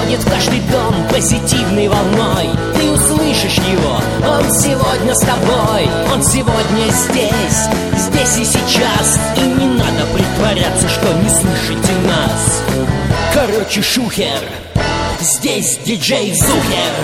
проходит в каждый дом позитивной волной. Ты услышишь его, он сегодня с тобой. Он сегодня здесь, здесь и сейчас. И не надо притворяться, что не слышите нас. Короче, шухер, здесь диджей Зухер.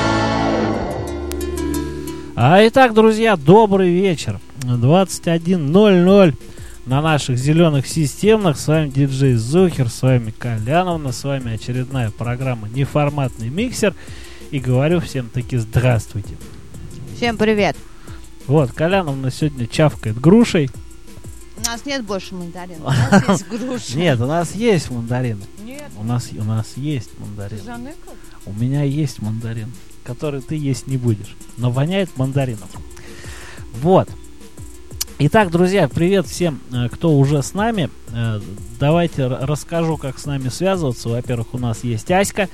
Итак, друзья, добрый вечер. 21:00 на наших зеленых системах. С вами диджей Зухер, с вами Коляновна, с вами очередная программа «Неформатный миксер». И говорю всем таки здравствуйте. Всем привет. Вот, Коляновна сегодня чавкает грушей. У нас нет больше мандарин, у нас есть груша. Нет, у нас есть мандарин. Нет. У нас есть мандарин. Ты заныкал? У меня есть мандарин, который ты есть не будешь. Но воняет мандарином. Вот. Итак, друзья, привет всем, кто уже с нами. Давайте расскажу, как с нами связываться. Во-первых, у нас есть Аська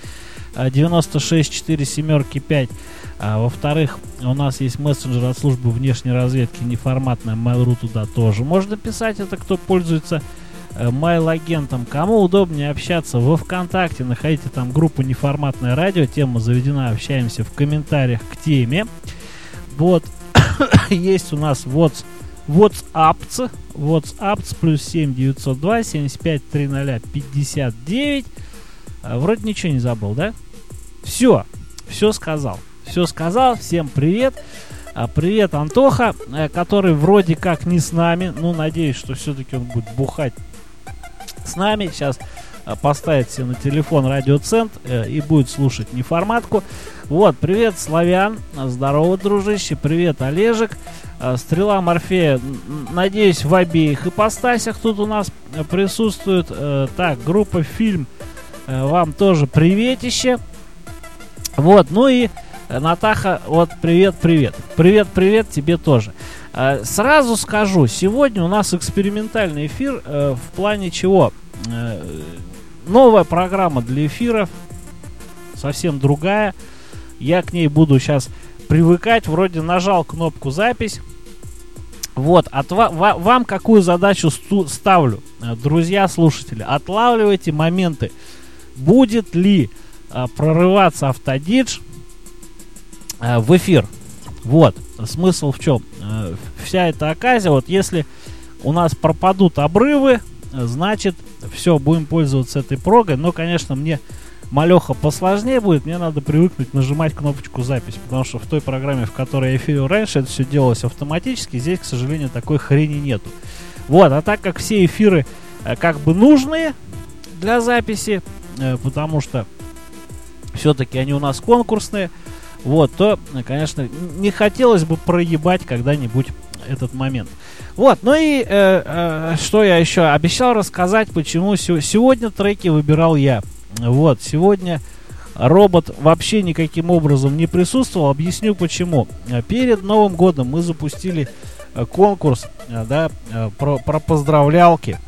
964775. Во-вторых, у нас есть мессенджер от службы внешней разведки неформатная Mail.ru, туда тоже можно писать. Это кто пользуется Mail-агентом. Кому удобнее общаться во ВКонтакте, находите там группу «Неформатное радио». Тема заведена, общаемся в комментариях к теме. Вот, есть у нас WhatsApp плюс 7 902 75 300 59. Вроде ничего не забыл, да? Все сказал. Всем привет. Привет, Антоха, который вроде как не с нами. Ну, надеюсь, что все-таки он будет бухать с нами. Сейчас поставит себе на телефон радиоцент и будет слушать неформатку. Вот, привет, Славян. Здорово, дружище. Привет, Олежек. Стрела Морфея, надеюсь, в обеих ипостасях тут у нас присутствует. Так, группа «Фильм», вам тоже приветище. Вот, ну и Натаха, вот привет тебе тоже. Сразу скажу, сегодня у нас экспериментальный эфир, в плане чего? Новая программа для эфиров, совсем другая. Я к ней буду сейчас привыкать. Вроде нажал кнопку «Запись». Вот, вам какую задачу ставлю, друзья слушатели? Отлавливайте моменты. Будет ли прорываться автодидж в эфир? Вот, смысл в чем? Вся эта оказия, вот если у нас пропадут обрывы, значит, все, будем пользоваться этой прогой. Но, конечно, мне малеха посложнее будет. Мне надо привыкнуть нажимать кнопочку «Запись», потому что в той программе, в которой я эфирил раньше, это все делалось автоматически. Здесь, к сожалению, такой хрени нету. Вот, а так как все эфиры как бы нужные для записи, потому что все-таки они у нас конкурсные, вот, то, конечно, не хотелось бы проебать когда-нибудь этот момент. Вот, ну и что я еще обещал рассказать, почему сегодня треки выбирал я. Вот, сегодня робот вообще никаким образом не присутствовал. Объясню почему. Перед Новым годом мы запустили конкурс, да, про поздравлялки.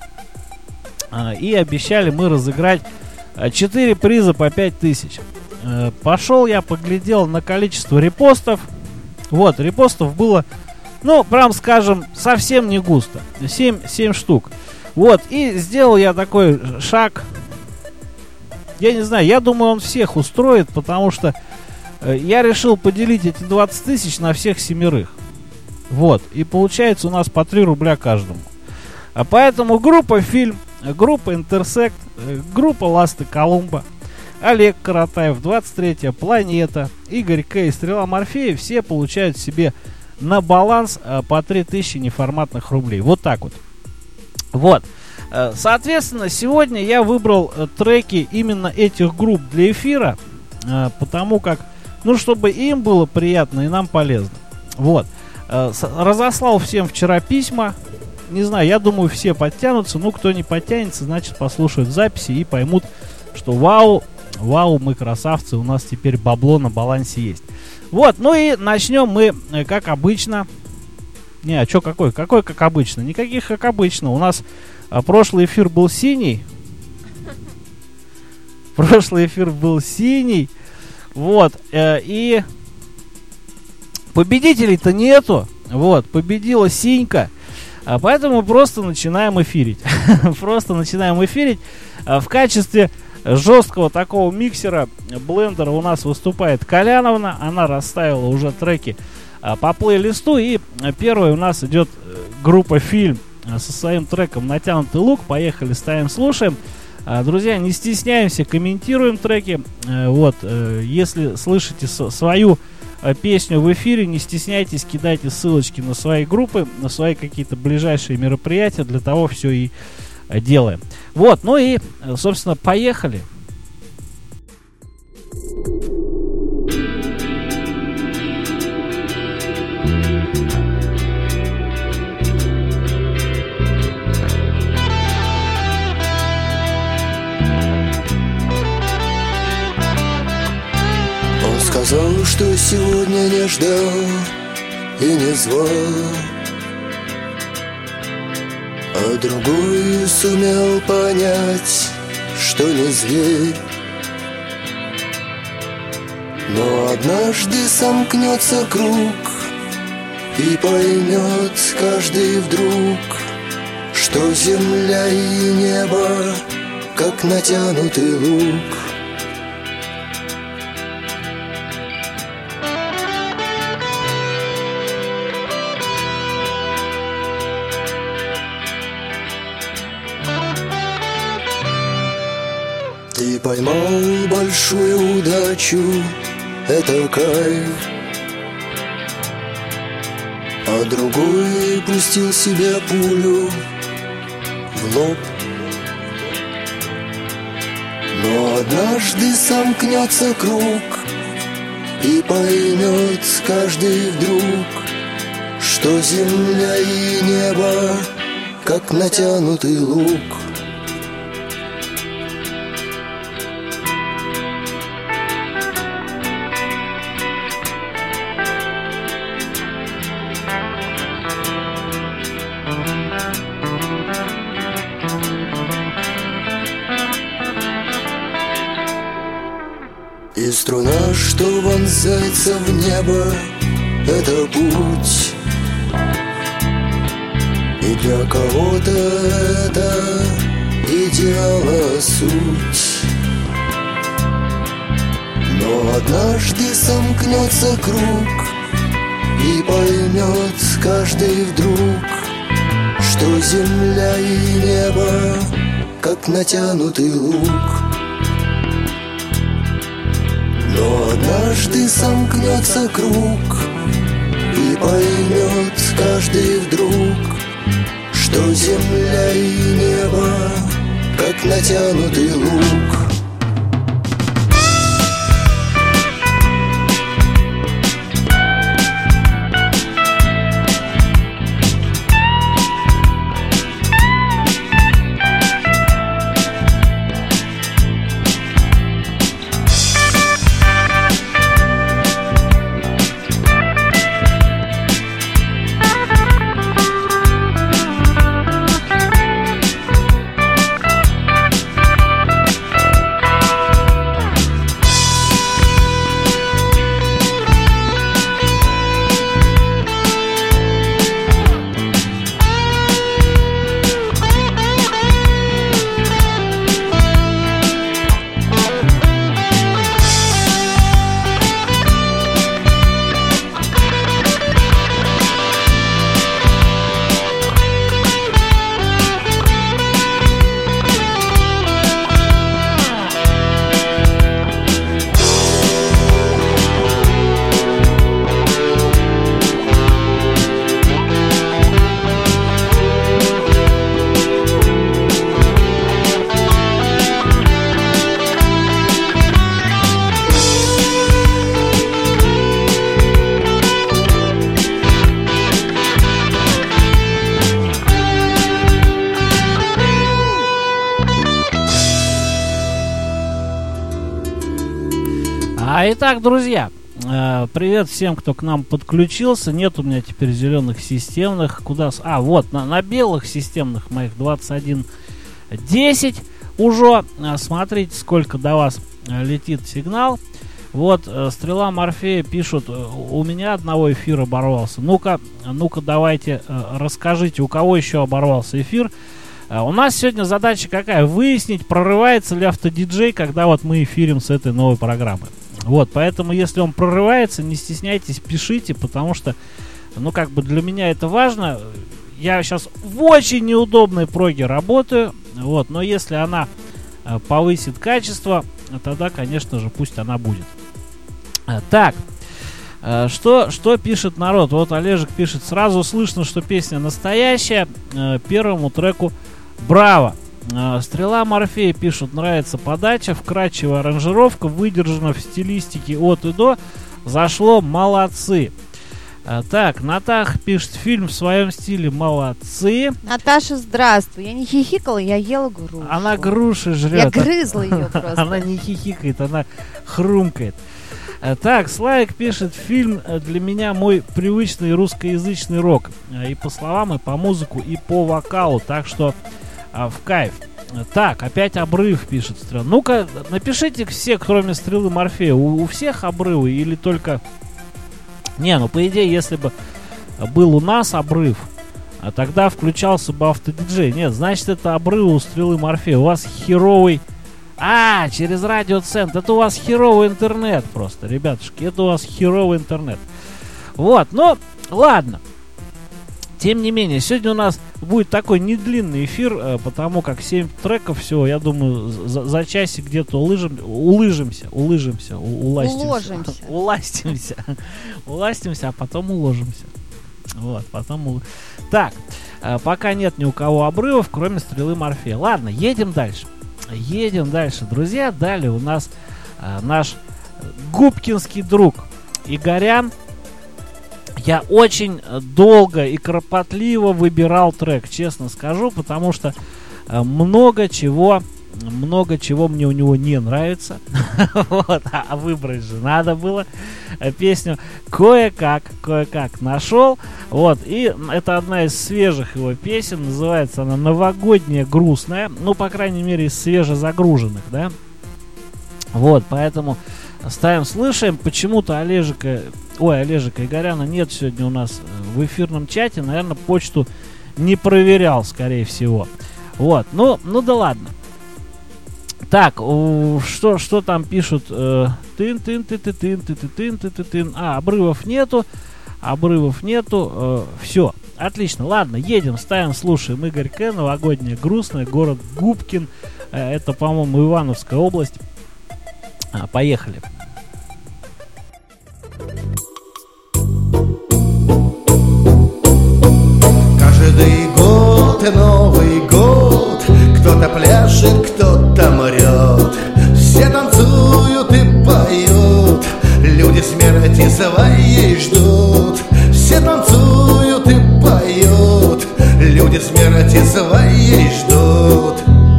И обещали мы разыграть 4 приза по 5000. Пошел я, поглядел на количество репостов. Вот, репостов было, ну, прям скажем, совсем не густо. 7 штук. Вот, и сделал я такой шаг. Я не знаю, я думаю, он всех устроит, потому что я решил поделить эти 20 тысяч на всех 7. Вот, и получается у нас по 3 рубля каждому. А поэтому группа «Фильм», группа «Интерсект», группа «Ласты Колумба», Олег Каратаев, 23-я планета, Игорь К. и Стрела Морфея все получают себе на баланс по 3000 неформатных рублей. Вот так вот. Вот. Соответственно, сегодня я выбрал треки именно этих групп для эфира, потому как, ну, чтобы им было приятно и нам полезно. Вот. Разослал всем вчера письма. Не знаю, я думаю, все подтянутся. Ну, кто не подтянется, значит, послушают записи и поймут, что вау, мы красавцы, у нас теперь бабло на балансе есть. Вот, ну и начнем мы, как обычно. Не, а что какой как обычно? Никаких как обычно. У нас прошлый эфир был синий. Вот, и победителей-то нету. Вот, победила синька. Поэтому просто начинаем эфирить. В качестве жесткого такого миксера, блендера у нас выступает Коляновна. Она расставила уже треки по плейлисту. И первой у нас идет группа «Фильм» со своим треком «Натянутый лук». Поехали, ставим, слушаем. Друзья, не стесняемся, комментируем треки. Вот, если слышите свою песню в эфире, не стесняйтесь, кидайте ссылочки на свои группы, на свои какие-то ближайшие мероприятия. Для того все и делаем. Вот, ну и, собственно, поехали. Он сказал, что сегодня не ждал и не звал, а другой сумел понять, что не зверь. Но однажды сомкнется круг, и поймет каждый вдруг, что земля и небо, как натянутый лук. Ты поймал большую удачу, это кайф, а другой пустил себе пулю в лоб. Но однажды сомкнется круг, и поймет каждый вдруг, что земля и небо, как натянутый лук. И струна, что вонзается в небо, это путь. И для кого-то это идеала суть. Но однажды сомкнется круг, и поймет каждый вдруг, что земля и небо, как натянутый лук. Но однажды сомкнется круг, и поймет каждый вдруг, что земля и небо, как натянутый лук. Итак, друзья, привет всем, кто к нам подключился. Нет у меня теперь зеленых системных. Куда? Вот, на белых системных моих 2110 уже. Смотрите, сколько до вас летит сигнал. Вот, Стрела Морфея пишут, у меня одного эфира оборвался. Ну-ка, давайте расскажите, у кого еще оборвался эфир. У нас сегодня задача какая? Выяснить, прорывается ли автодиджей, когда вот мы эфирим с этой новой программы. Вот, поэтому если он прорывается, не стесняйтесь, пишите, потому что, ну, как бы для меня это важно. Я сейчас в очень неудобной проге работаю, вот, но если она повысит качество, тогда, конечно же, пусть она будет. Так, что пишет народ? Вот Олежек пишет: сразу слышно, что песня настоящая. Первому треку браво. Стрела Морфея пишут: нравится подача, вкрадчивая аранжировка, выдержана в стилистике от и до. Зашло, молодцы. Так, Натаха пишет: фильм в своем стиле, молодцы. Наташа, здравствуй. Я не хихикала, я ела грушу. Она груши жрет. Я грызла ее просто. Она не хихикает, она хрумкает. Так, Славик пишет: фильм для меня мой привычный русскоязычный рок. И по словам, и по музыку, и по вокалу. Так что в кайф. Так, опять обрыв, пишет Стрела. Ну-ка, напишите все, кроме Стрелы Морфея. У всех обрывы или только... Не, ну по идее, если бы был у нас обрыв, тогда включался бы автодиджей. Нет, значит, это обрывы у Стрелы Морфея. У вас херовый... через радиоцентр. Это у вас херовый интернет просто, ребятушки. Это у вас херовый интернет. Вот, ну, ладно. Тем не менее, сегодня у нас будет такой недлинный эфир, потому как 7 треков всего. Я думаю, за часик где-то улажимся, а потом уложимся. Вот, потом... Так, пока нет ни у кого обрывов, кроме Стрелы Морфея. Ладно, едем дальше. Друзья. Далее у нас наш губкинский друг Игорян. Я очень долго и кропотливо выбирал трек, честно скажу, потому что много чего мне у него не нравится. Вот, а выбрать же надо было песню. Кое-как нашел. Вот, и это одна из свежих его песен. Называется она «Новогодняя грустная». Ну, по крайней мере, из свежезагруженных, да. Вот, поэтому ставим, слышим. Почему-то Олежика Игоряна нет сегодня у нас в эфирном чате. Наверное, почту не проверял, скорее всего. Вот, ну да ладно. Так, что там пишут? Обрывов нету. Все, отлично. Ладно, едем, ставим, слушаем. Игорь К. «Новогодняя грустная», город Губкин. Это, по-моему, Ивановская область. Поехали. Каждый год Новый год, кто-то пляшет, кто-то мрет. Все танцуют и поют, люди смерти своей ждут. Все танцуют и поют, люди смерти своей ждут.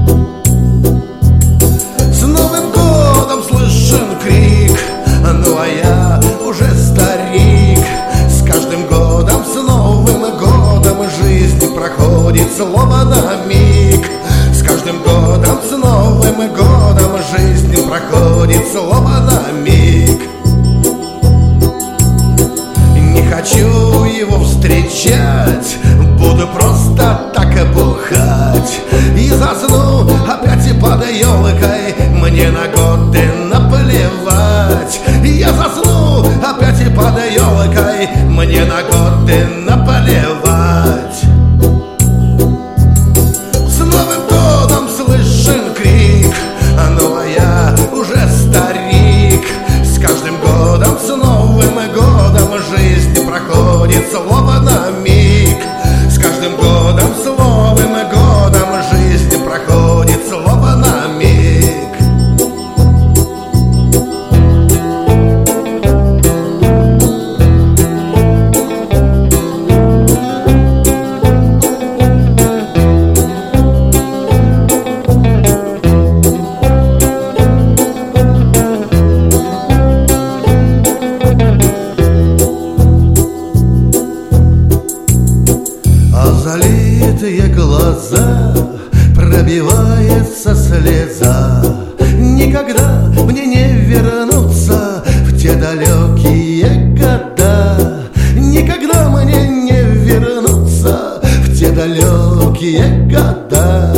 С Новым годом слышен крик, ну а я уже старик. С каждым годом, с Новым годом жизнь проходит словно миг. С каждым годом, с Новым годом жизнь проходит словно миг. Не хочу его встречать, буду просто так бухать. И засну опять под елкой, мне на годы наплевать. Я засну опять под елкой, мне на годы наплевать. С Новым годом слышен крик, ну а я уже старик. С каждым годом, с Новым годом жизнь проходит словно миг. С каждым годом, с Новым годом жизнь проходит словно миг. Залитые глаза, пробивается слеза. Никогда мне не вернуться в те далекие года. Никогда мне не вернуться в те далекие года.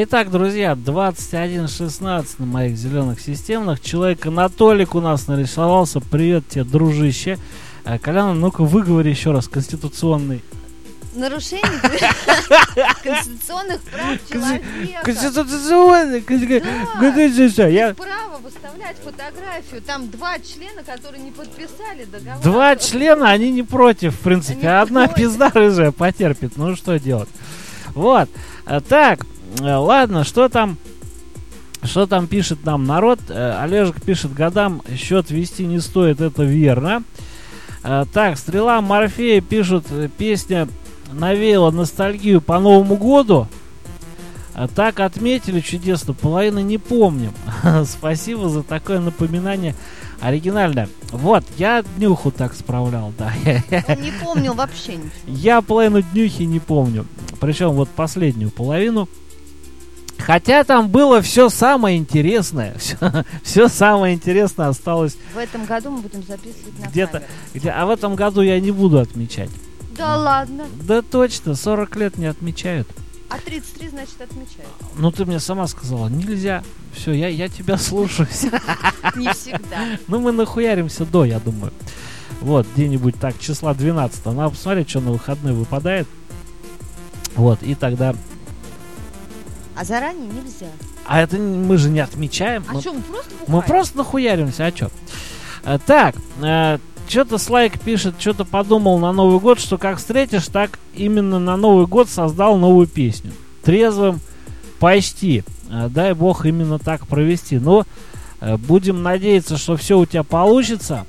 Итак, друзья, 21:16 на моих зеленых системных. Человек Анатолик у нас нарисовался. Привет тебе, дружище. Колян, ну-ка выговори еще раз. Конституционный. Нарушение конституционных прав человека. Конституционный. Да, право выставлять фотографию. Там 2 члена, которые не подписали договор. 2 члена, они не против, в принципе. Они Одна против. пизда рыжая потерпит. Ну что делать? Вот. Так, ладно, что там пишет нам народ? Олежек пишет: годам счет вести не стоит, это верно. Так, Стрела Морфея пишут: песня навеяла ностальгию по Новому году. Так отметили чудесно, половины не помним. Спасибо за такое напоминание оригинальное. Вот, я днюху так справлял, да. Он не помнил вообще ничего. Я половину днюхи не помню. Причем вот последнюю половину. Хотя там было все самое интересное. Все самое интересное осталось В этом году мы будем записывать на где-то. камеру. А в этом году я не буду отмечать. Да ладно. Да точно, 40 лет не отмечают. А 33, значит, отмечают. Ну ты мне сама сказала, нельзя. Все, я тебя слушаюсь. Не всегда. Ну мы нахуяримся до, я думаю. Вот, где-нибудь так, числа 12. Надо посмотреть, что на выходные выпадает. Вот, и тогда... А заранее нельзя. А это мы же не отмечаем. А что, мы просто Мы бухаем? просто нахуяримся, а чё? Так, что-то Слайк пишет, что-то подумал на Новый год, что как встретишь, так именно на Новый год создал новую песню. Трезвым почти. Дай бог именно так провести. Но будем надеяться, что все у тебя получится.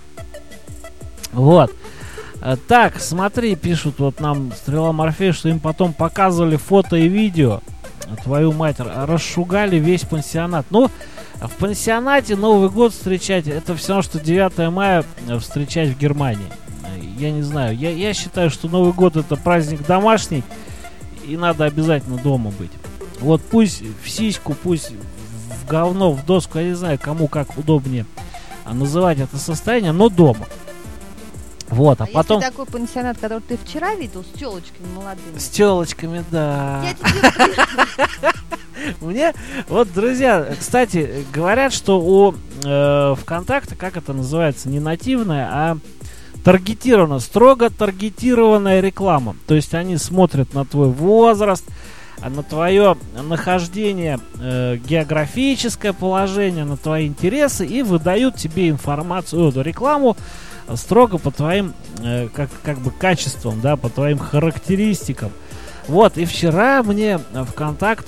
Вот. Так, смотри, пишут вот нам Стрела Морфея, что им потом показывали фото и видео. Твою мать, расшугали весь пансионат. Ну, в пансионате Новый год встречать, это все равно, что 9 мая встречать в Германии. Я не знаю, я считаю, что Новый год это праздник домашний, и надо обязательно дома быть. Вот пусть в сиську, пусть в говно, в доску, я не знаю, кому как удобнее называть это состояние, но дома. Вот, а потом... Если такой пансионат, который ты вчера видел, с телочками молодыми. С телочками, да. Я тебе... Мне, вот, друзья, кстати, говорят, что у ВКонтакте, как это называется, не нативная, а таргетированная, строго таргетированная реклама. То есть они смотрят на твой возраст, на твое нахождение, географическое положение, на твои интересы и выдают тебе информацию, рекламу строго по твоим как бы качествам, да, по твоим характеристикам. Вот, и вчера мне ВКонтакт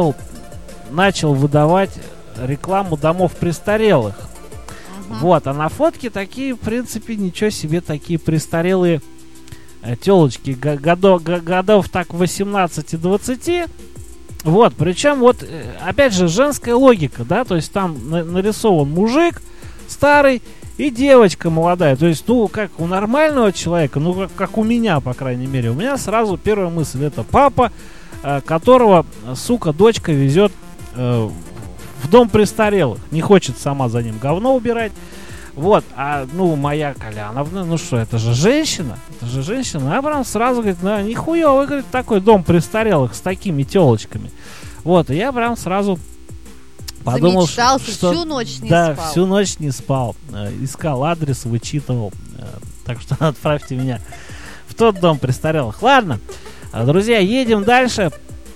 начал выдавать рекламу домов престарелых. Вот, а на фотке такие, в принципе, ничего себе, такие престарелые телочки годов так 18-20. Вот, причем вот, опять же, женская логика, да, то есть там нарисован мужик старый и девочка молодая. То есть, ну, как у нормального человека, ну, как у меня, по крайней мере. У меня сразу первая мысль: это папа, которого, сука, дочка везет в дом престарелых. Не хочет сама за ним говно убирать. Вот, а, ну, моя Коляновна, ну что, это же женщина. Она прям сразу говорит: да, нихуёвый, говорит, такой дом престарелых с такими телочками. Вот, и я прям сразу... подумал, Замечтался, что всю ночь не да, спал. всю ночь не спал. Искал адрес, вычитывал. Так что отправьте меня в тот дом престарелых. Ладно, друзья, едем дальше.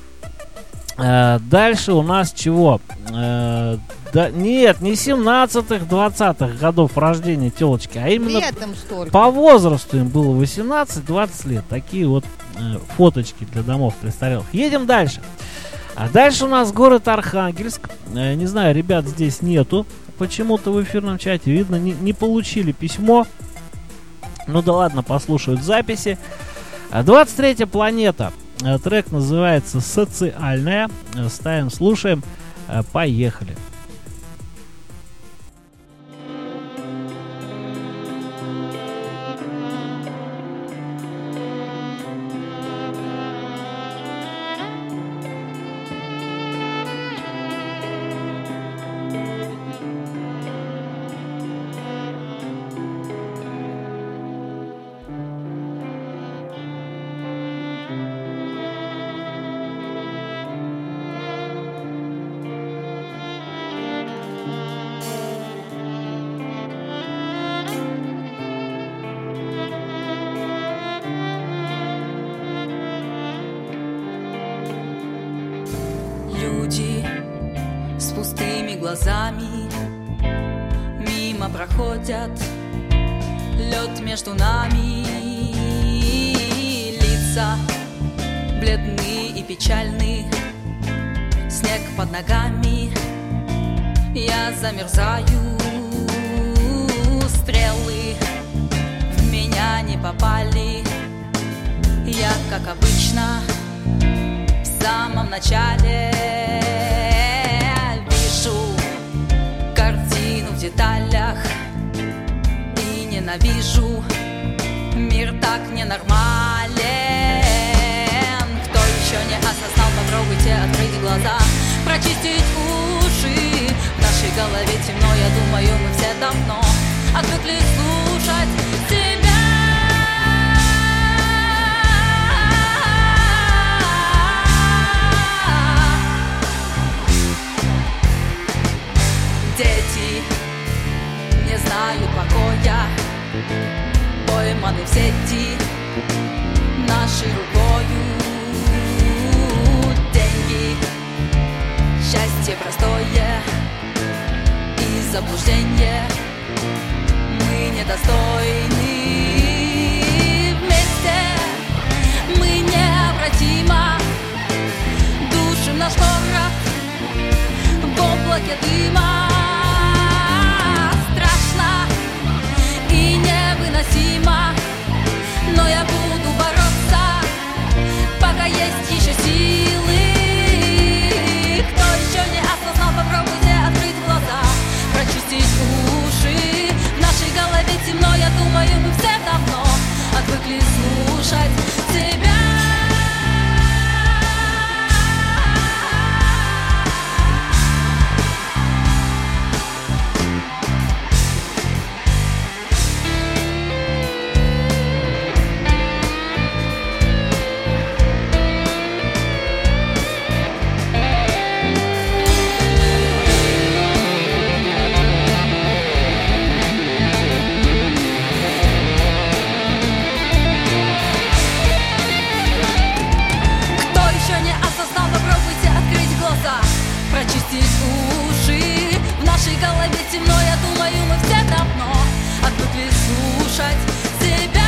Дальше у нас чего? Нет, не 17-х, 20-х годов рождения телочки, а именно Летом столько. по возрасту им было 18-20 лет. Такие вот фоточки для домов престарелых. Едем дальше. А дальше у нас город Архангельск. Не знаю, ребят здесь нету почему-то в эфирном чате. Видно, не получили письмо. Ну да ладно, послушают записи. 23-я планета. Трек называется «Социальная». Ставим, слушаем. Поехали. твоими глазами мимо проходят, лед между нами, лица бледны и печальны, снег под ногами, я замерзаю, стрелы в меня не попали, я, как обычно, в самом начале вижу картину в деталях и ненавижу, мир так ненормален. Кто еще не осознал, попробуйте открыть глаза, прочистить уши. В нашей голове темно, я думаю, мы все давно отвыкли слушать тебя. Дети не знают покоя, пойманы в сети нашей рукою. Деньги, счастье простое и заблуждение, мы недостойны. Вместе мы необратимо душим наш город в облаке дыма. И невыносимо, но я буду бороться, пока есть еще силы. Кто еще не осознал, попробуйте открыть глаза, прочистить уши. В нашей голове темно, я думаю, мы все давно отвыкли слушать тебя. Прочистить уши. В нашей голове темно, я думаю, мы все давно отвыкли слушать себя.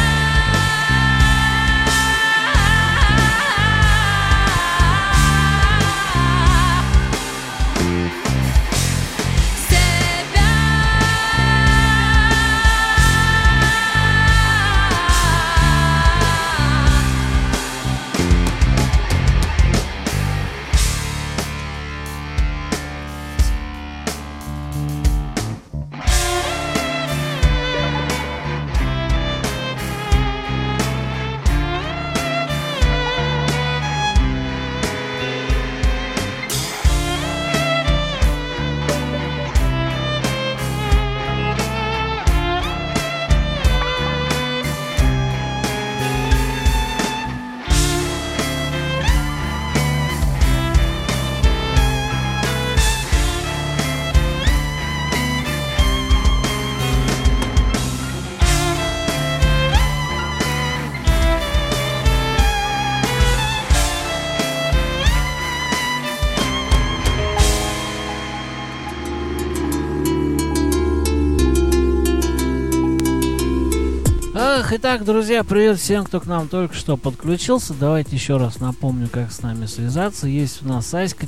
Итак, друзья, привет всем, кто к нам только что подключился. Давайте еще раз напомню, как с нами связаться. Есть у нас Аська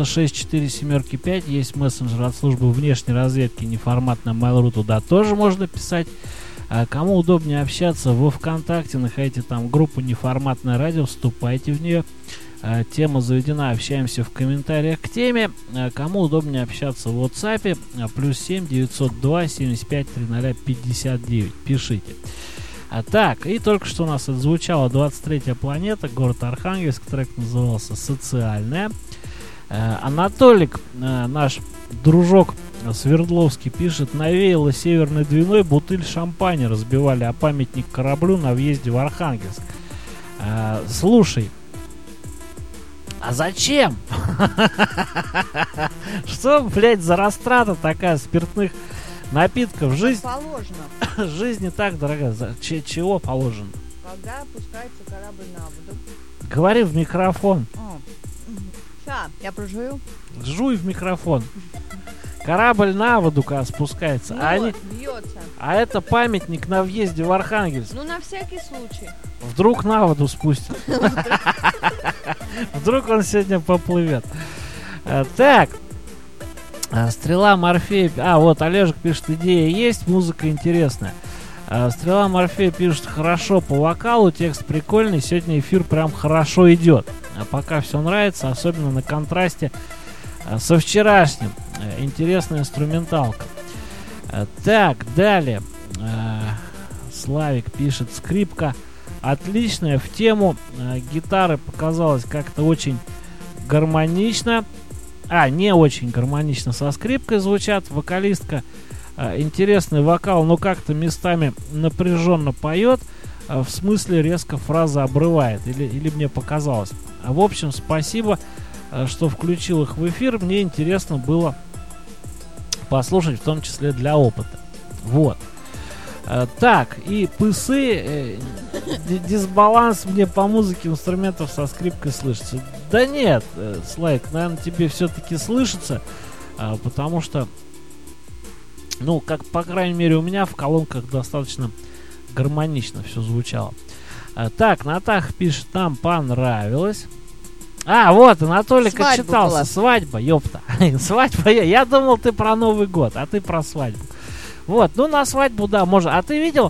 96475, есть мессенджер от службы внешней разведки неформатная Mail.ru, туда тоже можно писать. А кому удобнее общаться, во ВКонтакте находите там группу «Неформатное радио», вступайте в нее. Тема заведена, общаемся в комментариях к теме. Кому удобнее общаться в WhatsApp, +7 902 75 30 59, пишите. Так, и только что у нас отзвучала 23-я планета, город Архангельск, трек назывался «Социальная». Анатолик, наш дружок Свердловский, пишет: навеяло северной двиной, бутыль шампаня разбивали о памятник кораблю на въезде в Архангельск. Слушай, а зачем? Что, блядь, за растрата такая спиртных напитков? Жизнь положено. Жизнь не так дорогая. Чего положено? Когда опускается корабль на воду. Говори в микрофон. Ща, я прожую. Жуй в микрофон. Корабль на воду, когда спускается. Бьется. А это памятник на въезде в Архангельск. Ну, на всякий случай. Вдруг на воду спустят. Вдруг он сегодня поплывет. Так. Стрела Морфея. Вот Олежек пишет, идея есть, музыка интересная. Стрела Морфея пишет, хорошо по вокалу, текст прикольный, сегодня эфир прям хорошо идет. Пока все нравится, особенно на контрасте со вчерашним. Интересная инструменталка. Так, далее. Славик пишет, скрипка отличная, в тему. Гитары показалось как-то очень гармонично. Не очень гармонично со скрипкой звучат. Вокалистка, интересный вокал, но как-то местами напряженно поет. В смысле резко фраза обрывает. Или мне показалось. В общем, спасибо, что включил их в эфир. Мне интересно было послушать, в том числе для опыта. Вот. Так, и пысы, дисбаланс мне по музыке инструментов со скрипкой слышится. Да нет, Слайк, наверное, тебе все-таки слышится, потому что, ну, как, по крайней мере, у меня в колонках достаточно гармонично все звучало. Так, Натаха пишет, нам понравилось. Вот, Анатолик отчитался. Свадьба, ёпта. Свадьба, я думал, ты про Новый год, а ты про свадьбу. Вот, ну на свадьбу, да, можно. А ты видел,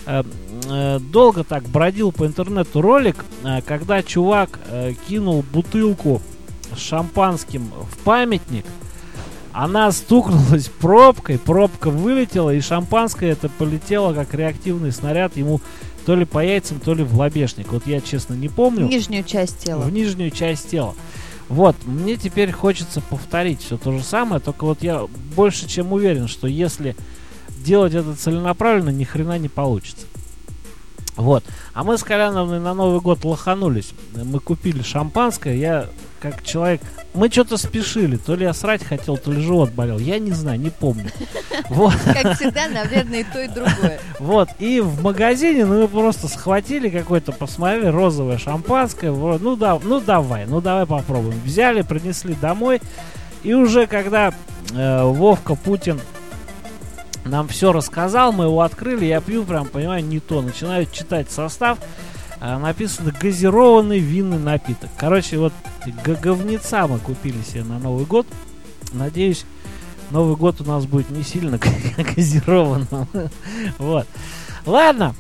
долго так бродил по интернету ролик, когда чувак кинул бутылку с шампанским в памятник, она стукнулась пробкой, пробка вылетела, и шампанское это полетело как реактивный снаряд ему то ли по яйцам, то ли в лобешник. Вот я, честно, не помню. В нижнюю часть тела. В нижнюю часть тела. Вот, мне теперь хочется повторить все то же самое, только вот я больше чем уверен, что если делать это целенаправленно, ни хрена не получится. Вот. А мы с Коляновной на Новый год лоханулись. Мы купили шампанское. Я, как человек... Мы что-то спешили. То ли я срать хотел, то ли живот болел. Я не знаю, не помню. Вот. Как всегда, наверное, и то, и другое. Вот. И в магазине мы просто схватили какое-то, посмотрели, розовое шампанское. Ну давай попробуем. Взяли, принесли домой. И уже когда Вовка Путин нам все рассказал, мы его открыли, я пью, прям, понимаю, не то. Начинаю читать состав, написано газированный винный напиток. Короче, вот говнеца мы купили себе на Новый год. Надеюсь, Новый год у нас будет не сильно газированным. Вот. Ладно.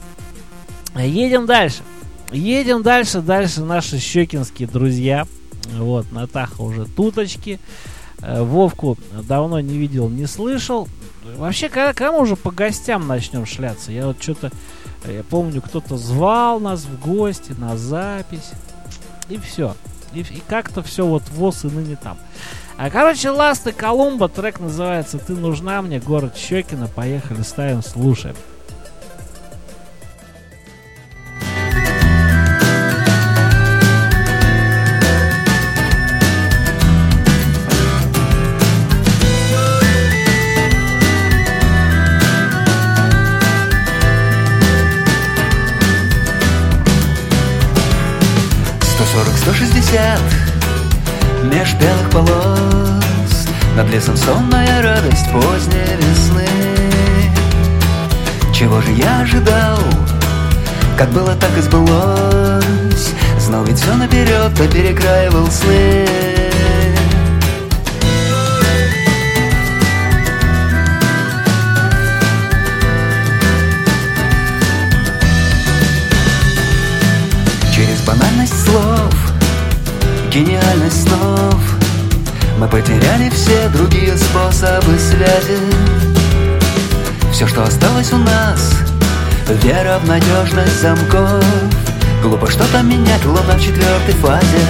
Едем дальше. Дальше наши щекинские друзья. Вот, Натаха уже туточки. Вовку давно не видел, не слышал. Вообще, когда мы уже по гостям начнем шляться? Я помню, кто-то звал нас в гости на запись. И все. И как-то все вот ВОЗ и ныне там. Короче, Ласт и Колумба. Трек называется «Ты нужна мне», город Щекино. Поехали, ставим, слушаем. Меж белых полос над лесом сонная радость поздней весны. Чего же я ожидал? Как было, так и сбылось. Знал ведь все наперед, да перекраивал сны. Через банальность слов, гениальность снов, мы потеряли все другие способы связи. Все, что осталось у нас, вера в надежность замков. Глупо что-то менять, луна в 4-й фазе.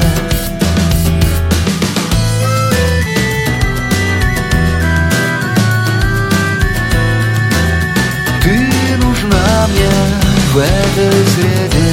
Ты нужна мне в этой среде.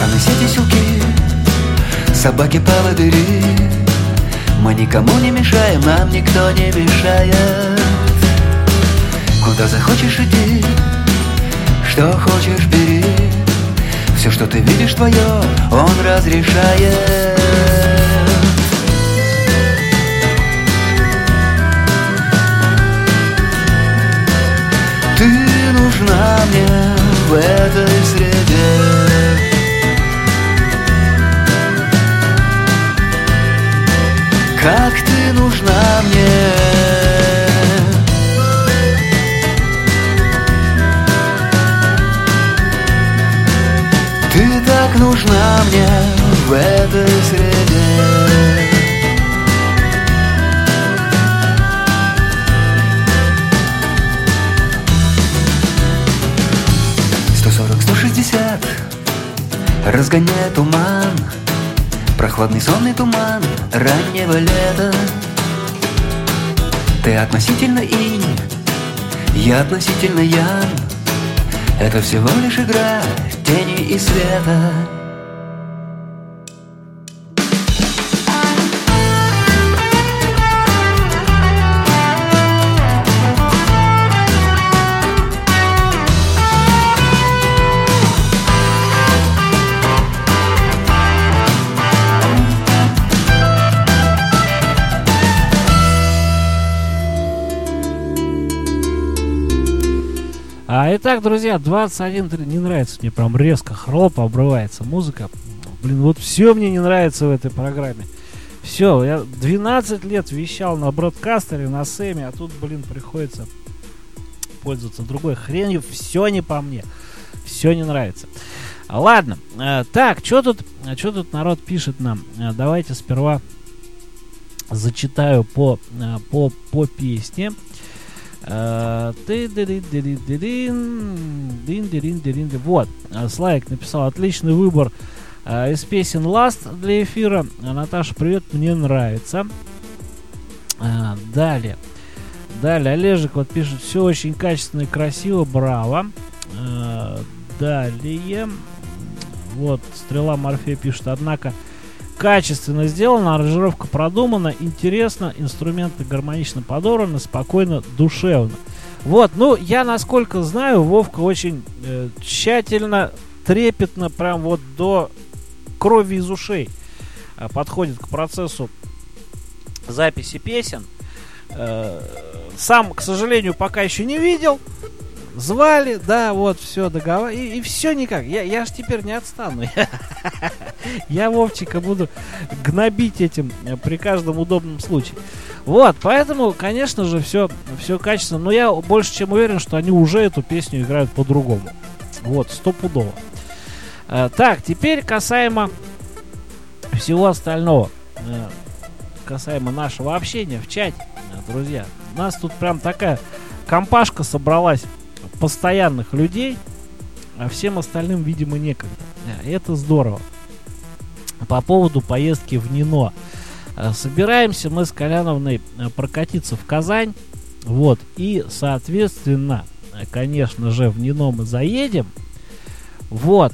Кухонные сети, силки, собаки, поводыри. Мы никому не мешаем, нам никто не мешает. Куда захочешь иди, что хочешь бери. Все, что ты видишь, твое, он разрешает. Ты нужна мне в этой среде. Как ты нужна мне. Ты так нужна мне в этой среде. 140-160 разгоняет туман, прохладный сонный туман раннего лета. Ты относительно инь, я относительно ян. Это всего лишь игра тени и света. Итак, друзья, 21.3. Не нравится мне, прям резко хроп, обрывается музыка. Блин, вот все мне не нравится в этой программе. Все, я 12 лет вещал на бродкастере, на Сэме, а тут, блин, приходится пользоваться другой хренью. Все не по мне. Все не нравится. Ладно, так, что тут народ пишет нам? Давайте сперва зачитаю по песне. Вот, Слайк написал: отличный выбор из песен Last для эфира. Наташа, привет, мне нравится. Далее Олежик вот пишет: все очень качественно и красиво, браво. Далее вот Стрела Морфея пишет: однако качественно сделано, аранжировка продумана, интересно, инструменты гармонично подобраны, спокойно, душевно. Вот, ну, я насколько знаю, Вовка очень тщательно, трепетно, прям вот до крови из ушей подходит к процессу записи песен. Сам, к сожалению, пока еще не видел. Звали, да, вот, все, договор. И все никак. Я ж теперь не отстану. Я Вовчика буду гнобить этим при каждом удобном случае. Вот, поэтому, конечно же, все качественно. Но я больше чем уверен, что они уже эту песню играют по-другому. Вот, стопудово. Так, теперь касаемо всего остального. Касаемо нашего общения в чате, друзья. У нас тут прям такая компашка собралась постоянных людей, а всем остальным, видимо, некогда. Это здорово. По поводу поездки в Нино. Собираемся мы с Коляновной прокатиться в Казань. Вот. И, соответственно, конечно же, в Нино мы заедем. Вот.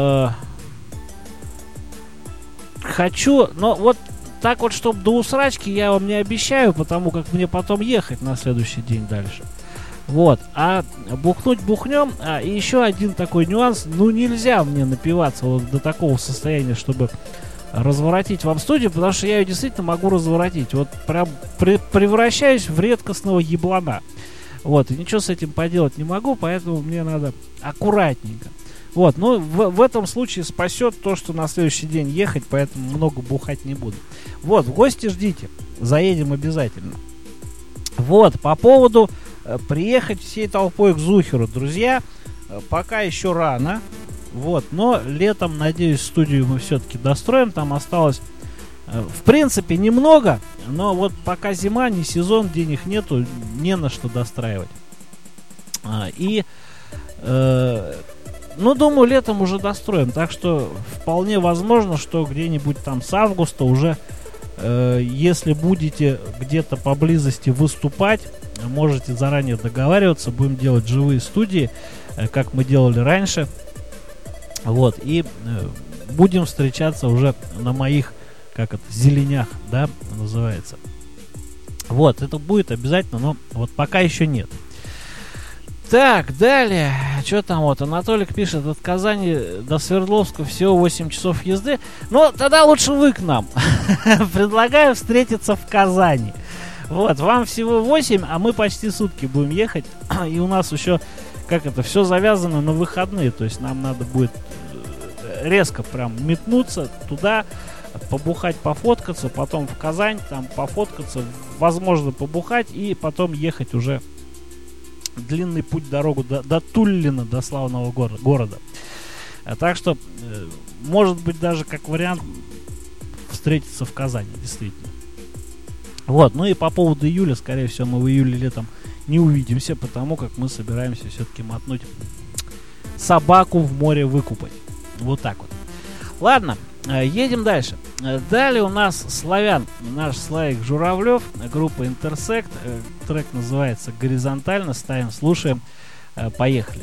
Хочу, но вот так вот, чтобы до усрачки, я вам не обещаю, потому как мне потом ехать на следующий день дальше. Вот, а бухнуть бухнем. И еще один такой нюанс: ну, нельзя мне напиваться вот до такого состояния, чтобы разворотить вам студию, потому что я ее действительно могу разворотить. Вот прям превращаюсь в редкостного еблана. Вот, и ничего с этим поделать не могу, поэтому мне надо аккуратненько. Вот, ну, в этом случае спасет то, что на следующий день ехать, поэтому много бухать не буду. Вот, в гости ждите, заедем обязательно. Вот, по поводу приехать всей толпой к Зухеру, друзья, пока еще рано. Вот, но летом, надеюсь, студию мы все-таки достроим. Там осталось, в принципе, немного, но вот пока зима, не сезон, денег нету, не на что достраивать. Ну, думаю, летом уже достроим. Так что вполне возможно, что где-нибудь там с августа уже, если будете где-то поблизости выступать, можете заранее договариваться. Будем делать живые студии, как мы делали раньше. Вот, и будем встречаться уже на моих, зеленях, да, называется. Вот, это будет обязательно, но вот пока еще нет. Так, далее, что там вот, Анатолик пишет, от Казани до Свердловска всего 8 часов езды. Ну, тогда лучше вы к нам. Предлагаю встретиться в Казани. Вот, вам всего 8, а мы почти сутки будем ехать. И у нас еще, все завязано на выходные. То есть нам надо будет резко прям метнуться туда, побухать, пофоткаться, потом в Казань, там пофоткаться, возможно, побухать, и потом ехать уже длинный путь, дорогу до Туллина, до славного города. Так что, может быть, даже как вариант встретиться в Казани, действительно. Вот, ну и по поводу июля, скорее всего, мы в июле летом не увидимся, потому как мы собираемся все-таки мотнуть собаку в море выкупать. Вот так вот. Ладно, едем дальше. Далее у нас славян, наш Славик Журавлев, группа Интерсект. Трек называется «Горизонтально». Ставим, слушаем. Поехали.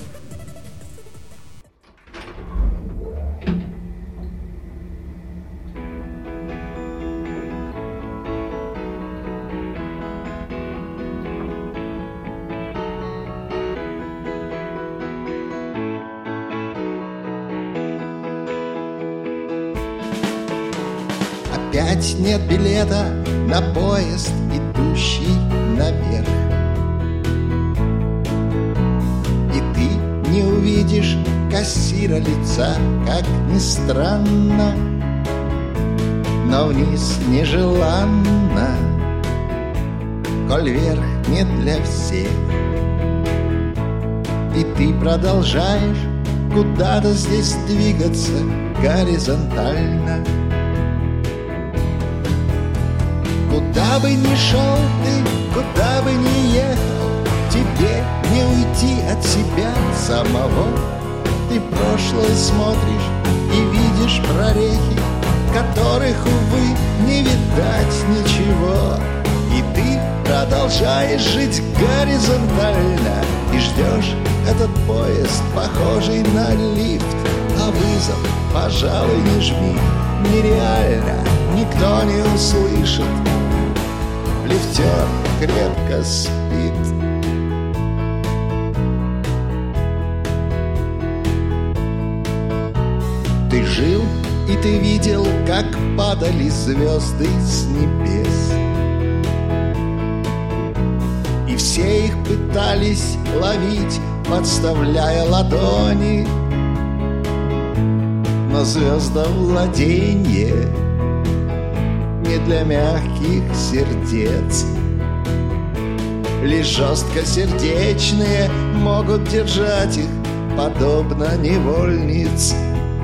Опять нет билета на поезд, идущий наверх. И ты не увидишь кассира лица, как ни странно, но вниз нежеланно, коль вверх не для всех. И ты продолжаешь куда-то здесь двигаться горизонтально. Куда бы ни шел ты, куда бы ни ехал, тебе не уйти от себя самого. Ты прошлое смотришь и видишь прорехи, которых, увы, не видать ничего. И ты продолжаешь жить горизонтально и ждешь этот поезд, похожий на лифт. А вызов, пожалуй, не жми, нереально, никто не услышит. Лифтер крепко спит. Ты жил и ты видел, как падали звезды с небес, и все их пытались ловить, подставляя ладони. Но звездам владенье не для мягких сердец. Лишь жесткосердечные могут держать их, подобно невольниц.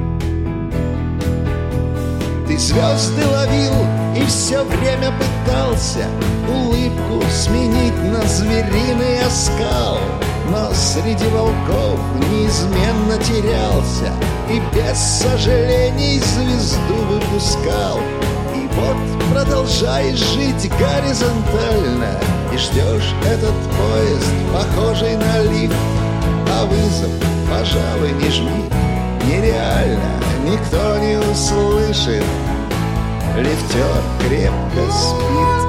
Ты звезды ловил и все время пытался улыбку сменить на звериный оскал, но среди волков неизменно терялся и без сожалений звезду выпускал. И вот продолжаешь жить горизонтально и ждешь этот поезд, похожий на лифт. А вызов, пожалуй, не жми, нереально, никто не услышит. Лифтер крепко спит.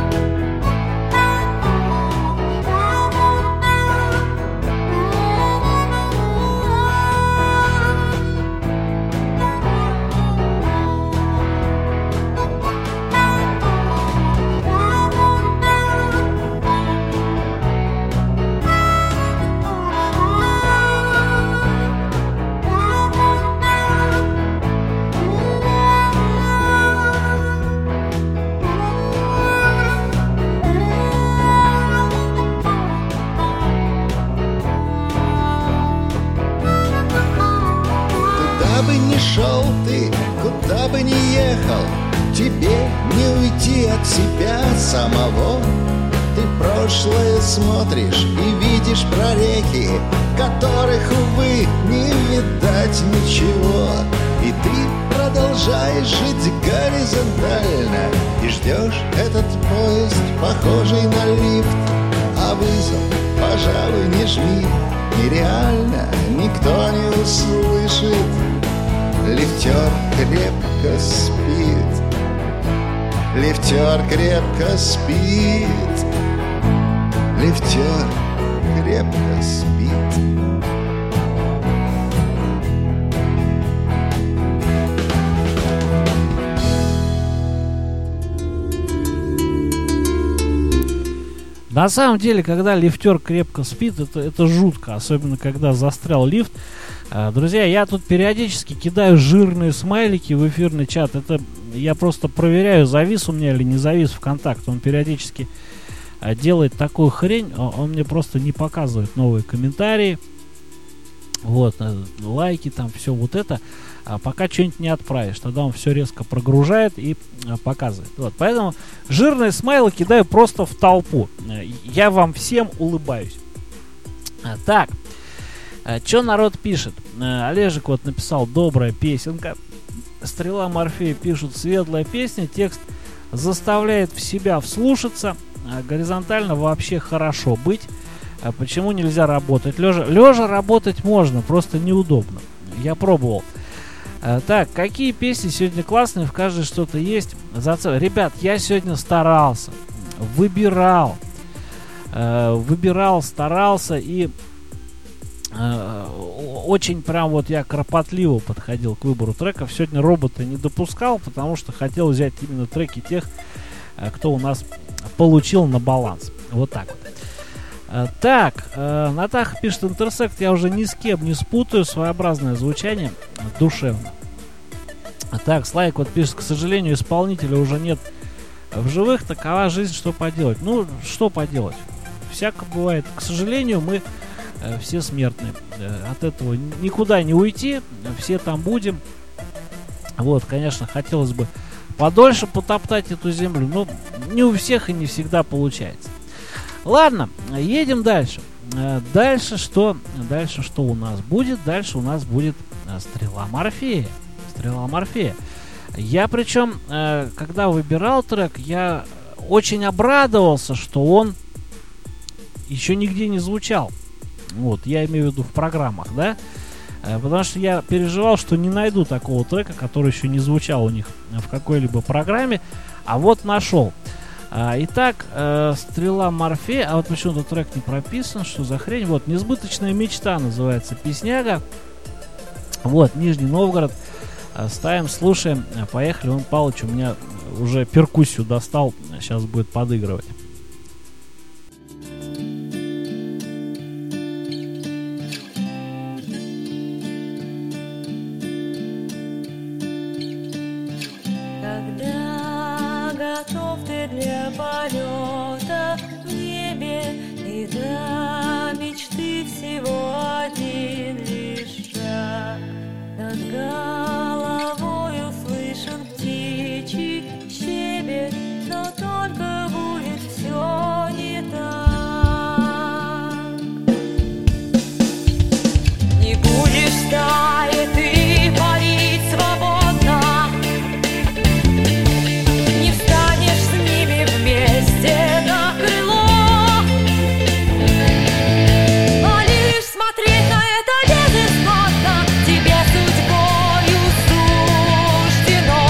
Шел ты, куда бы ни ехал, тебе не уйти от себя самого. Ты прошлое смотришь и видишь прорехи, которых, увы, не видать ничего. И ты продолжаешь жить горизонтально и ждешь этот поезд, похожий на лифт. А вызов, пожалуй, не жми, нереально, никто не услышит. Лифтер крепко спит, лифтер крепко спит, лифтер крепко спит. На самом деле, когда лифтер крепко спит, это жутко, особенно когда застрял лифт. Друзья, я тут периодически кидаю жирные смайлики в эфирный чат. Это я просто проверяю, завис у меня или не завис ВКонтакте. Он периодически делает такую хрень, он мне просто не показывает новые комментарии. Вот, лайки, там все вот это. Пока что-нибудь не отправишь, тогда он все резко прогружает и показывает. Вот, поэтому жирные смайлы кидаю просто в толпу. Я вам всем улыбаюсь. Так, что народ пишет? Олежек вот написал: добрая песенка. Стрела Морфея пишут: светлая песня, текст заставляет в себя вслушаться. Горизонтально вообще хорошо быть. Почему нельзя работать лежа? Лежа работать можно, просто неудобно. Я пробовал. Так, какие песни сегодня классные, в каждой что-то есть. Ребят, я сегодня старался, выбирал, старался и очень прям вот я кропотливо подходил к выбору треков. Сегодня робота не допускал, потому что хотел взять именно треки тех, кто у нас получил на баланс. Вот так вот. Так, Натаха пишет: интерсект я уже ни с кем не спутаю, своеобразное звучание, душевно. Так, Слайк вот пишет: к сожалению, исполнителя уже нет в живых, такова жизнь, что поделать. Ну, что поделать, всяко бывает. К сожалению, мы все смертные, от этого никуда не уйти, все там будем. Вот, конечно, хотелось бы подольше потоптать эту землю, но не у всех и не всегда получается. Ладно, едем дальше. Дальше что у нас будет? Дальше у нас будет Стрела Морфея. Стрела Морфея. Я причем, когда выбирал трек, я очень обрадовался, что он еще нигде не звучал. Вот, я имею в виду в программах, да? Потому что я переживал, что не найду такого трека, который еще не звучал у них в какой-либо программе. А вот нашел. Итак, Стрела Морфея. А вот почему-то трек не прописан. Что за хрень? Вот, Несбыточная мечта называется песняга. Вот, Нижний Новгород. Ставим, слушаем. Поехали. Вон Палыч у меня уже перкуссию достал. Сейчас будет подыгрывать. Полета в небе, и до мечты всего один лишь шаг. Над головой услышан птичий щебет, но только будет все не так. Не будешь в стае ты парить свободно, не встанешь с ними вместе на крыло, а лишь смотреть на это безысходно тебе судьбою суждено.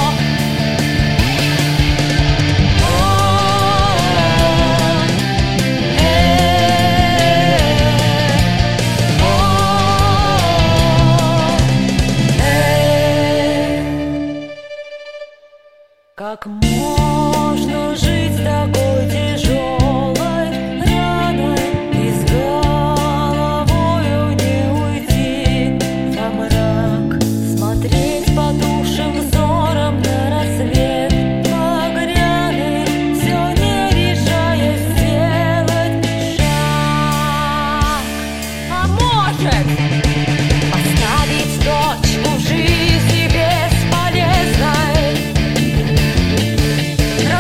Как можно жить с такой тяжелой раной и с головою не уйти во мрак, смотреть потухшим взором на рассвет багряный, все не решая сделать шаг. А может оставить точку в жизни бесполезной,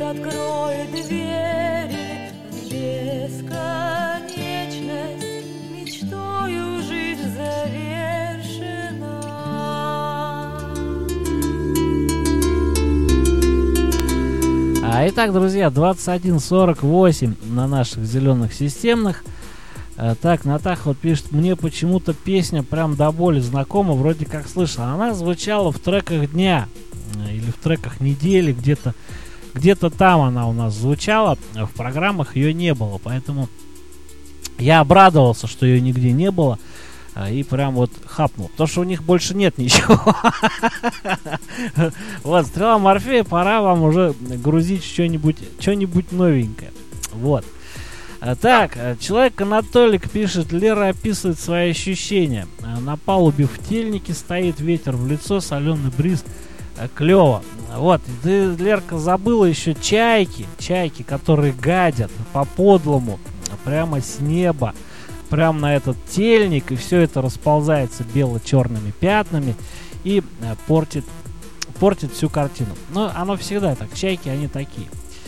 откроет двери в бесконечность, мечтою жизнь завершена. Итак, друзья, 21:48 на наших зеленых системных. Так, Натаха вот пишет: мне почему-то песня прям до боли знакома, вроде как слышала. Она звучала в треках дня или в треках недели, где-то там она у нас звучала, в программах ее не было, поэтому я обрадовался, что ее нигде не было, и прям вот хапнул, потому что у них больше нет ничего. Вот, Стрела Морфея, пора вам уже грузить что-нибудь новенькое. Вот. Так, человек Анатолик пишет: Лера описывает свои ощущения. На палубе в тельнике стоит, ветер в лицо, соленый бриз. Клево. Вот, ты, Лерка, забыла еще чайки, которые гадят по-подлому, прямо с неба, прямо на этот тельник, и все это расползается бело-черными пятнами и портит всю картину. Но оно всегда так, чайки, они такие.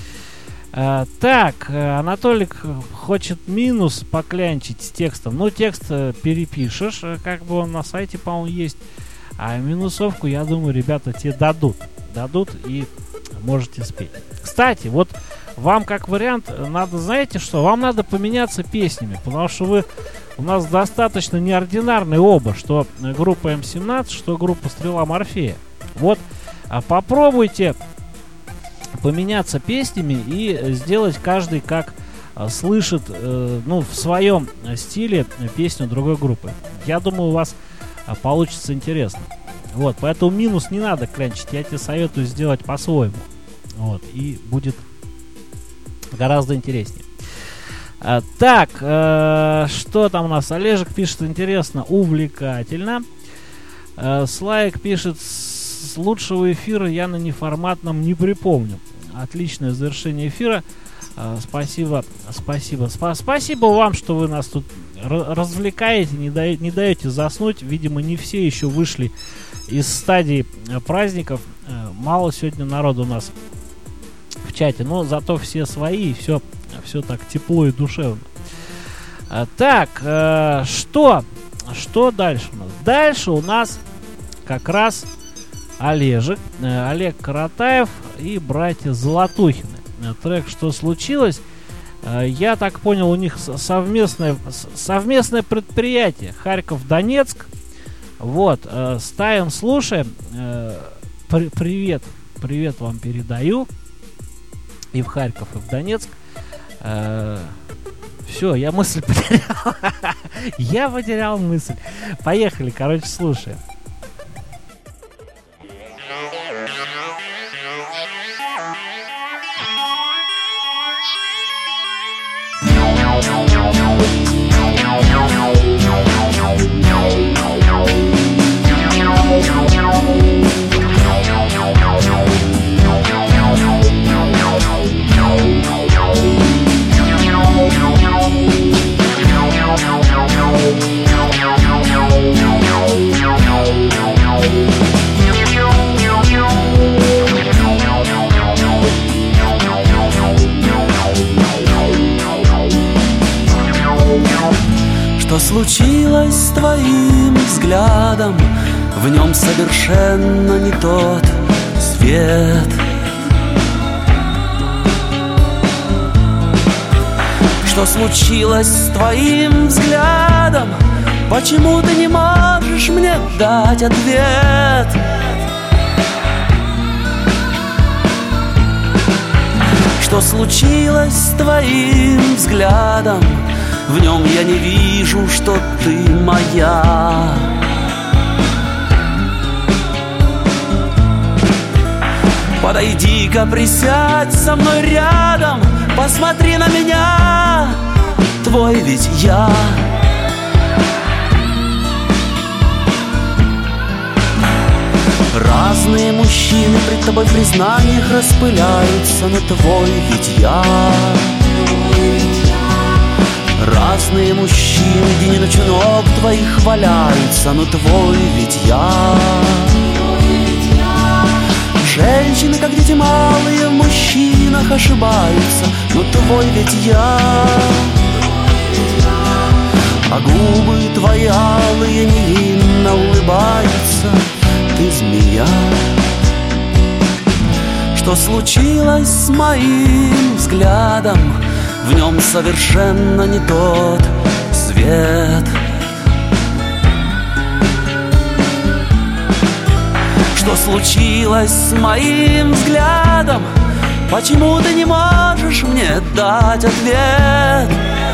Так, Анатолик хочет минус поклянчить с текстом. Ну, текст перепишешь, как бы он на сайте, по-моему, есть. А минусовку, я думаю, ребята тебе дадут и можете спеть. Кстати, вот вам как вариант надо, знаете что, вам надо поменяться песнями, потому что вы у нас достаточно неординарные оба, что группа М17, что группа Стрела Морфея. Вот, попробуйте поменяться песнями и сделать каждый как слышит, в своем стиле песню другой группы. Я думаю, у вас получится интересно. Вот, поэтому минус не надо клянчить. Я тебе советую сделать по-своему. Вот, и будет гораздо интереснее. Так, что там у нас? Олежек пишет: интересно, увлекательно. Слайк пишет: с лучшего эфира я на неформатном не припомню. Отличное завершение эфира. Спасибо вам, что вы нас тут развлекаете, не даете заснуть. Видимо, не все еще вышли из стадии праздников. Мало сегодня народу у нас в чате, но зато все свои, и все так тепло и душевно. Так, что дальше у нас? Дальше у нас как раз Олег Каратаев и братья Золотухины. Трек «Что случилось?» Я так понял, у них совместное предприятие Харьков-Донецк. Вот, ставим, слушаем. Привет вам передаю. И в Харьков, и в Донецк. Все, я мысль потерял. Я потерял мысль. Поехали, короче, слушаем. Что случилось с твоим взглядом? В нем совершенно не тот свет. Что случилось с твоим взглядом? Почему ты не можешь мне дать ответ? Что случилось с твоим взглядом? В нем я не вижу, что ты моя. Подойди-ка, присядь со мной рядом, посмотри на меня, твой ведь я. Разные мужчины пред тобой в признаниях распыляются, но твой ведь я. Разные мужчины день и ночь у ног твоих валяются, но твой ведь я. Женщины, как дети малые, в мужчинах ошибаются, но твой ведь я. А губы твои алые невинно улыбаются, ты змея. Что случилось с моим взглядом? В нем совершенно не тот свет. Что случилось с моим взглядом? Почему ты не можешь мне дать ответ?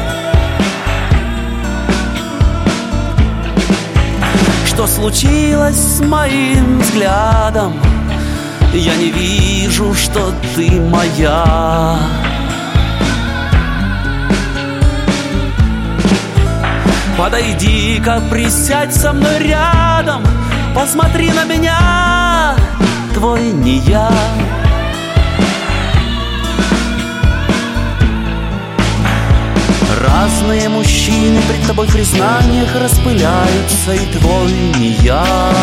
Что случилось с моим взглядом? Я не вижу, что ты моя. Подойди-ка, присядь со мной рядом, посмотри на меня, твой не я. Разные мужчины пред тобой в признаниях распыляются, и твой не я.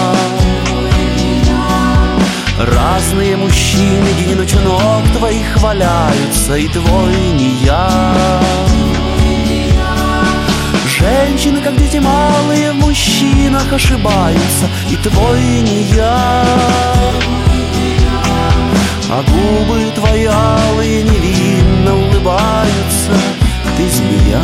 Разные мужчины день и ночь у ног твоих валяются, и твой не я. Женщины, как дети малые, в мужчинах ошибаются, и твой не я. А губы твои алые невинно улыбаются, ты змея.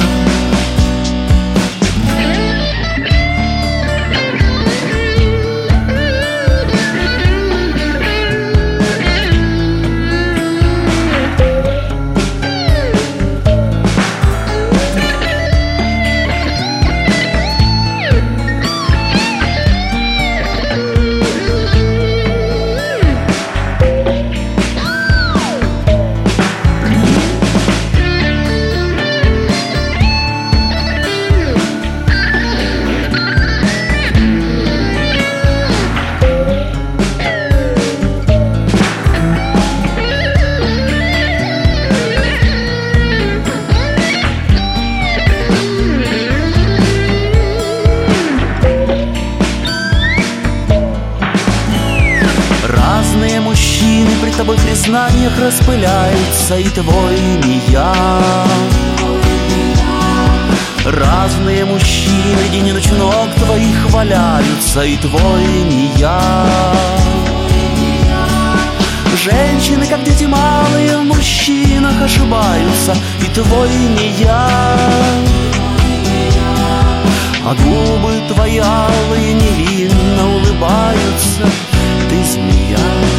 В признаниях распыляются, и твой не я. Разные мужчины день и ночь у ног твоих валяются, и твой не я. Женщины, как дети малые, в мужчинах ошибаются, и твой не я. А губы твои алые невинно улыбаются, ты змея.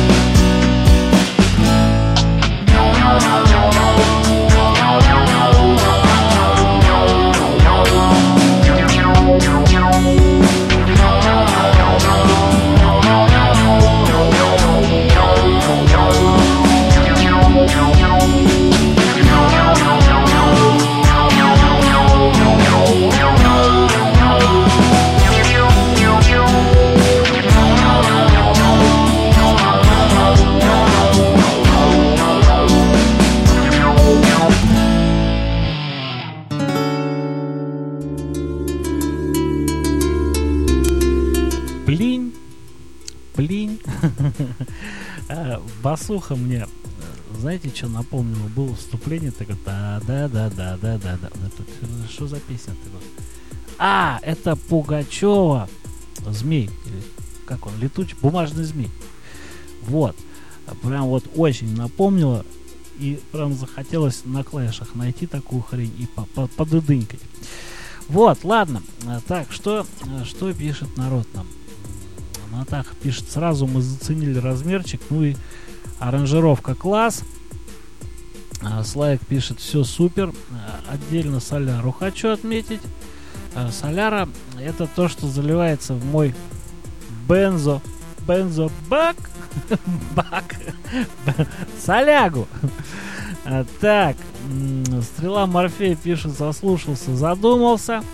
Басуха мне, знаете, что напомнило? Было вступление такое, да. Что за песня такая? Это Пугачева, Змей, или как он, летучий, бумажный змей. Вот, прям вот очень напомнило, и прям захотелось на клавишах найти такую хрень и подыдынькать. Вот, ладно, так, что пишет народ нам? Натаха пишет: сразу мы заценили размерчик, ну и аранжировка класс. Славик пишет: все супер. Отдельно соляру хочу отметить. Соляра — это то, что заливается в мой бензобак солягу. Так, Стрела Морфея пишет: заслушался, задумался.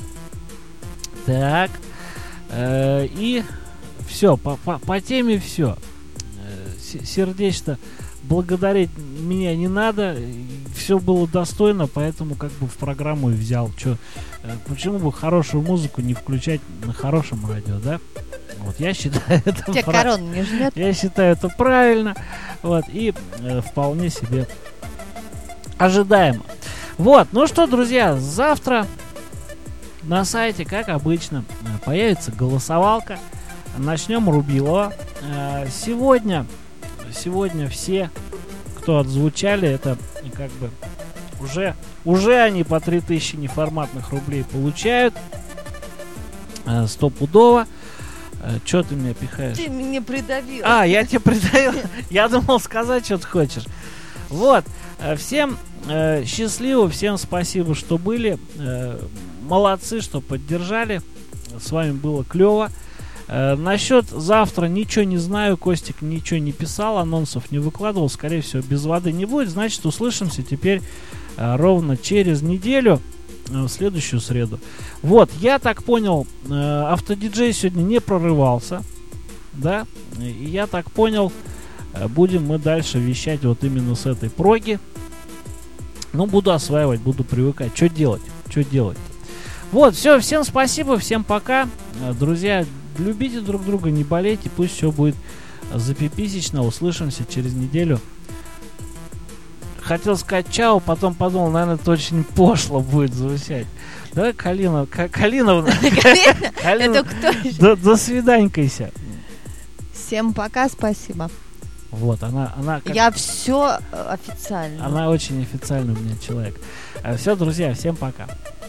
Так, и все, по теме все. Сердечно благодарить меня не надо. Все было достойно, поэтому как бы в программу и взял. Почему бы хорошую музыку не включать на хорошем радио, да? Вот, я считаю это Тебя корона не жмет? Я считаю это правильно. Вот, и вполне себе ожидаемо. Вот, ну что, друзья, завтра на сайте, как обычно, появится голосовалка. Начнем Рубилова. Сегодня все, кто отзвучали, это как бы уже они по 3000 неформатных рублей получают. Стопудово. Че ты меня пихаешь? Ты меня придавил. Я тебя придавил. Я думал сказать, что ты хочешь. Вот. Всем счастливо, всем спасибо, что были. Молодцы, что поддержали. С вами было клево. Насчет завтра ничего не знаю. Костик ничего не писал, анонсов не выкладывал. Скорее всего, без воды не будет. Значит, услышимся теперь ровно через неделю, в следующую среду. Вот, я так понял, автодиджей сегодня не прорывался. Да? И я так понял, будем мы дальше вещать вот именно с этой проги. Ну, буду осваивать, буду привыкать. Что делать? Вот, все, всем спасибо, всем пока. Друзья, любите друг друга, не болейте, пусть все будет запиписечно. Услышимся через неделю. Хотел сказать чао, потом подумал, наверное, это очень пошло будет звучать. Давай Калиновна. Это кто? До свиданькайся. Всем пока, спасибо. Вот, она Я все официально. Она очень официальный у меня человек. Все, друзья, всем пока.